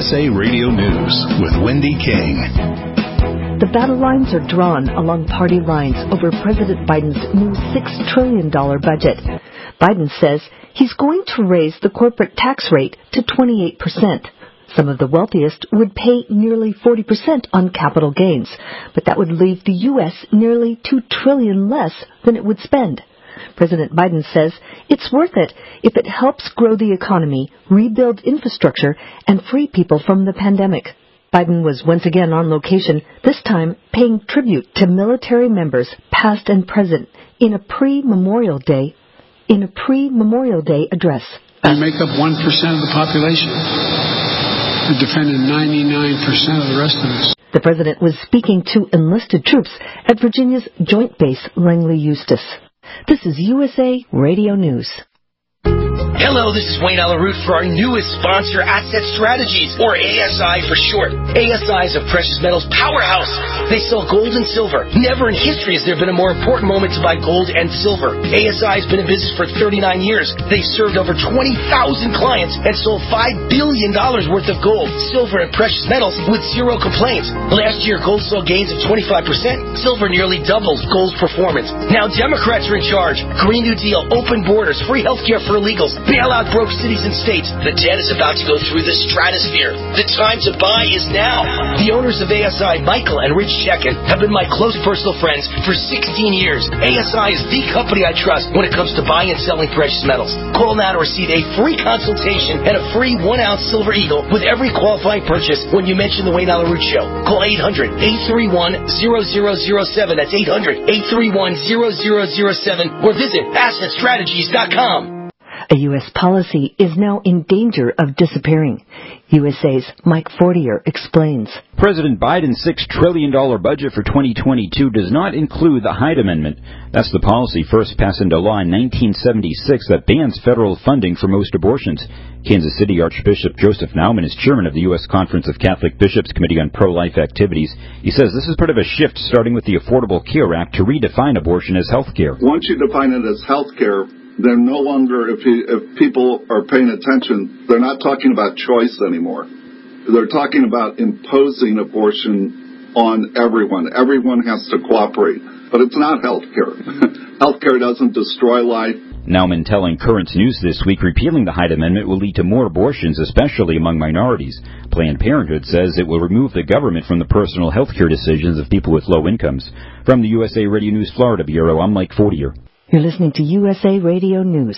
USA Radio News with Wendy King. The battle lines are drawn along party lines over President Biden's new $6 trillion budget. Biden says he's going to raise the corporate tax rate to 28%. Some of the wealthiest would pay nearly 40% on capital gains, but that would leave the U.S. nearly $2 trillion less than it would spend. President Biden says it's worth it if it helps grow the economy, rebuild infrastructure, and free people from the pandemic. Biden was once again on location, this time paying tribute to military members past and present in a pre-Memorial Day address. We make up 1% of the population. We defended 99% of the rest of us. The president was speaking to enlisted troops at Virginia's Joint Base Langley Eustis. This is USA Radio News. Hello, this is Wayne Alaroot for our newest sponsor, Asset Strategies, or ASI for short. ASI is a precious metals powerhouse. They sell gold and silver. Never in history has there been a more important moment to buy gold and silver. ASI has been in business for 39 years. They served over 20,000 clients and sold $5 billion worth of gold, silver, and precious metals with zero complaints. Last year, gold saw gains of 25%. Silver nearly doubled gold's performance. Now Democrats are in charge. Green New Deal, open borders, free health care for illegals, bailout broke cities and states. The debt is about to go through the stratosphere. The time to buy is now. The owners of ASI, Michael and Rich Chekin, have been my close personal friends for 16 years. ASI is the company I trust when it comes to buying and selling precious metals. Call now to receive a free consultation and a free 1-ounce silver eagle with every qualifying purchase when you mention the Wayne Alaroot Show. Call 800-831-0007. That's 800-831-0007 or visit AssetStrategies.com. A U.S. policy is now in danger of disappearing. USA's Mike Fortier explains. President Biden's $6 trillion budget for 2022 does not include the Hyde Amendment. That's the policy first passed into law in 1976 that bans federal funding for most abortions. Kansas City Archbishop Joseph Naumann is chairman of the U.S. Conference of Catholic Bishops Committee on Pro-Life Activities. He says this is part of a shift starting with the Affordable Care Act to redefine abortion as health care. Once you define it as health care, they're no longer, if people are paying attention, they're not talking about choice anymore. They're talking about imposing abortion on everyone. Everyone has to cooperate. But it's not health care. Health care doesn't destroy life. Naumann telling Currents News this week repealing the Hyde Amendment will lead to more abortions, especially among minorities. Planned Parenthood says it will remove the government from the personal health care decisions of people with low incomes. From the USA Radio News Florida Bureau, I'm Mike Fortier. You're listening to USA Radio News.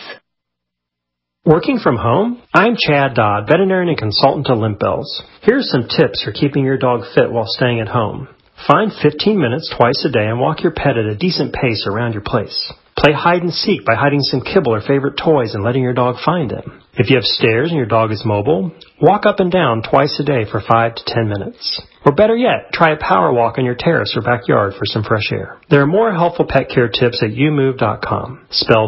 Working from home? I'm Chad Dodd, veterinarian and consultant to Limp Bells. Here are some tips for keeping your dog fit while staying at home. Find 15 minutes twice a day and walk your pet at a decent pace around your place. Play hide and seek by hiding some kibble or favorite toys and letting your dog find them. If you have stairs and your dog is mobile, walk up and down twice a day for 5 to 10 minutes. Or better yet, try a power walk on your terrace or backyard for some fresh air. There are more helpful pet care tips at youmove.com, spelled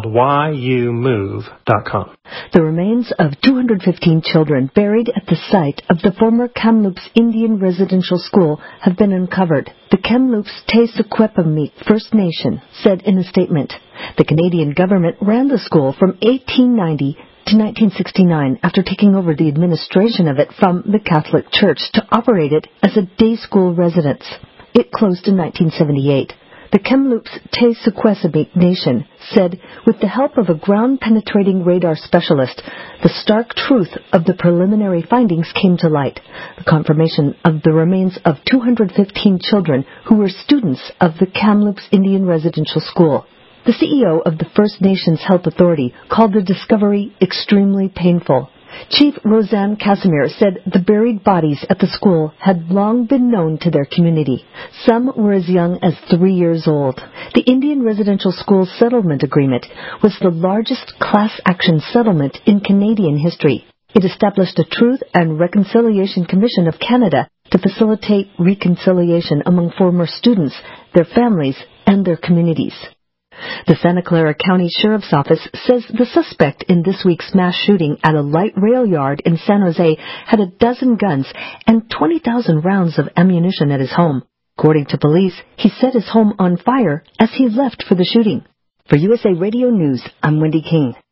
YOUMOVE.com. The remains of 215 children buried at the site of the former Kamloops Indian Residential School have been uncovered. The Kamloops Te Secwepemc First Nation said in a statement. The Canadian government ran the school from 1890 to 1969 after taking over the administration of it from the Catholic Church to operate it as a day school residence. It closed in 1978. The Kamloops Te Secwepemc Nation said, with the help of a ground-penetrating radar specialist, the stark truth of the preliminary findings came to light. The confirmation of the remains of 215 children who were students of the Kamloops Indian Residential School. The CEO of the First Nations Health Authority called the discovery extremely painful. Chief Roseanne Casimir said the buried bodies at the school had long been known to their community. Some were as young as 3 years old. The Indian Residential School Settlement Agreement was the largest class action settlement in Canadian history. It established a Truth and Reconciliation Commission of Canada to facilitate reconciliation among former students, their families, and their communities. The Santa Clara County Sheriff's Office says the suspect in this week's mass shooting at a light rail yard in San Jose had 12 guns and 20,000 rounds of ammunition at his home. According to police, he set his home on fire as he left for the shooting. For USA Radio News, I'm Wendy King.